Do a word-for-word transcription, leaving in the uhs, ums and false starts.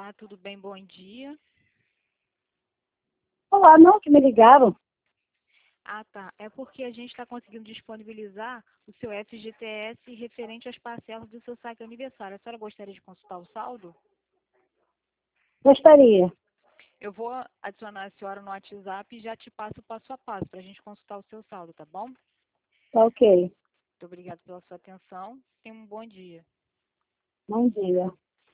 Olá, tudo bem? Bom dia. Olá, não, que me ligaram. Ah, tá. É porque a gente está conseguindo disponibilizar o seu F G T S referente às parcelas do seu saque aniversário. A senhora gostaria de consultar o saldo? Gostaria. Eu vou adicionar a senhora no WhatsApp e já te passo o passo a passo para a gente consultar o seu saldo, tá bom? Tá ok. Muito obrigada pela sua atenção. Tenha um bom dia. Bom dia.